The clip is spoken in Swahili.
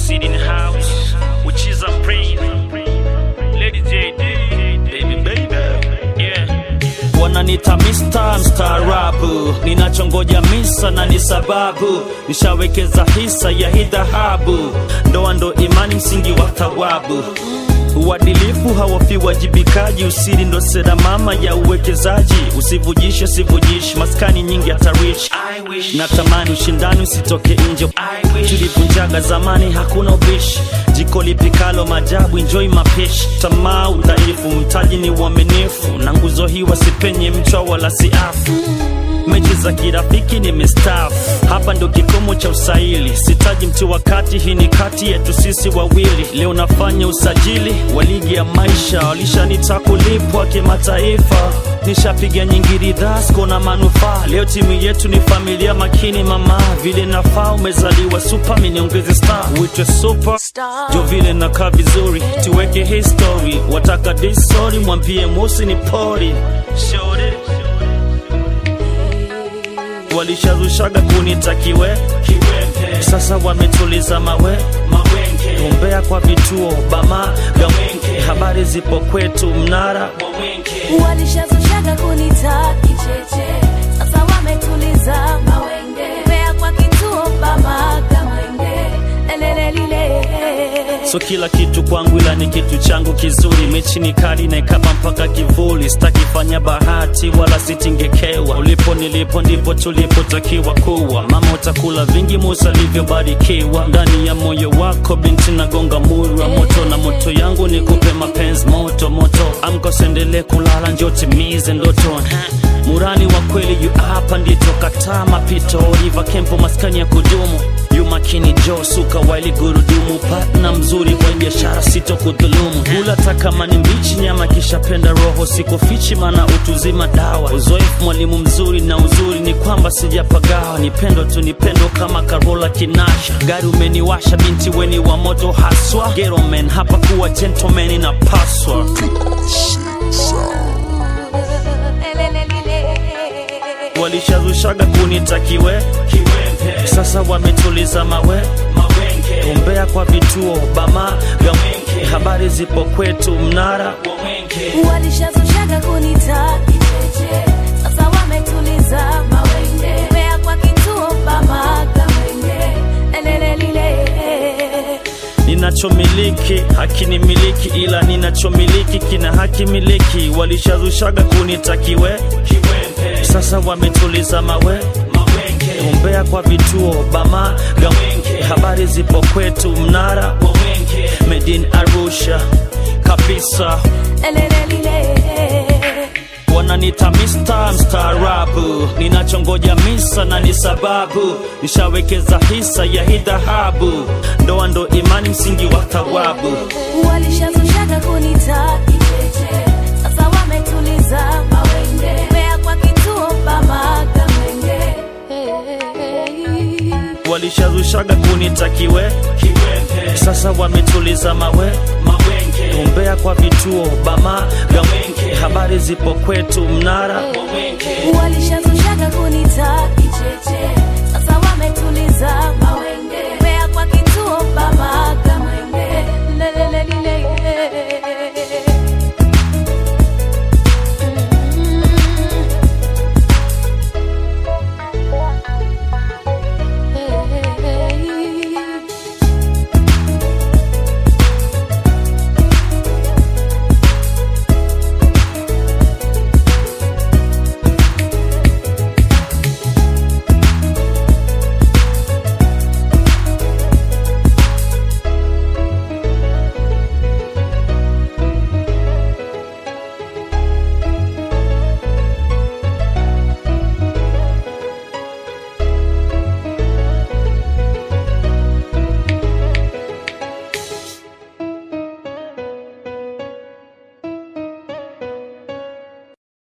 Seed in the house, which is a praise. Lady JD, baby, yeah. Wananita Mr. Mstaarabu, ninachongoja misa na ni sababu nishawekeza hisa ya hii dhahabu. Ndoa ndo imani, msingi wa thawabu. Uadilifu hawafi wajibikaji, usiri ndo sera mama ya uwekezaji. Usivujishe sivujishi, maskani nyingi atarish. Natamani ushindani usitoke nje, tulivunjaga zamani hakuna ubishi. Jiko lipikalo majabu, enjoy mapishi. Tamaa udhaifu, mtaji ni uaminifu. Na nguzo hii wasipenye mchwa wala siafu. Mechi za kirafiki ni mistaafu, hapa ndo kikomo cha usaili. Sitaji mtu wakati, hii ni kati yetu sisi wawili. Leo nafanya usajili wa ligi ya maisha, walishanita kulipwa kimataifa. Nishapiga nyingi ridhaa, siko na manufaa. Leo timu yetu ni familia makini mama. Vile nafaa umezaliwa super, mimi niongeze star. Uitwe super, jo vile nakaa vizuri. Tuweke history, wataka this story, mwambie Musi ni pori. Walishazushaga kunitakiwe kiwempe, sasa wametuliza mawenge. Tumbea kwa vituo bama gawenke, habari zipo kwetu mnara wawenke. Walishazushaga kunita kicheche, sasa wametuliza mawenge. Tumbea kwa kituo bama gawenke, lelelelile. So kila kitu kwangu ila ni kitu changu kizuri. Mechi ni kali na ikaba mpaka kivuli. Sitakifanya bahati wala sitingekewa. Ulipo nilipo ndipo tulipotakiwa kuwa. Mama utakula vingi Musa alivyobarikiwa. Ndani ya moyo wako binti nagonga muri wa moto. Na moto yangu ni kupe mapenzi moto moto. Amka usiendelee kulala, njoo timize ndoto. Murani wa kweli yu hapa ndito, kataa mapito. Oliva Kempo maskani ya kudumu. Yu makini Joe suka waili gurudumu. Partner mzuri kwa biashara sito kudhulumu. Hula takama ni mbichi nyama kisha penda roho. Siko fichi mana utuzima dawa. Uzoefu mwalimu mzuri na uzuri ni kwamba sijapagawa. Nipendo tu nipendo kama Karola Kinasha. Gari umeniwasha binti weni wa moto haswa. Ghetto man hapa kuwa gentleman inapaswa. Walishazushaga kunitakiwe kiwempe, sasa wametuliza mawenge. Tumbea kwa vituo bama gawenke, habari zipo kwetu mnara wawenke. Walishazushaga kunita kicheche, sasa wametuliza mawenge. Tumbea kwa kituo bama gawenke, lelelelile. Ninachomiliki hakini miliki, ila ninachomiliki kina haki miliki. Walishazushaga kunitakiwe kiwempe, sasa wametuliza mawenge. Tumbea kwa vituo bama gawenke, habari zipo kwetu mnara wawenke. Medin Arusha kabisa, lelelelile. Wananita Mr. Mstaarabu, ninachongoja misa na ni sababu nishawekeza hisa ya hii dhahabu. Ndoa ndo imani, msingi wa thawabu. Walishazushaga kunita kicheche, sasa wametuliza mawenge. Tumbea kwa kituo bama gawenke. Walishazushaga kunitakiwe kiwempe, sasa wametuliza mawenge. Tumbea kwa vituo bama gawenke, habari zipo kwetu mnara wawenke. Walishazushaga kunita kicheche,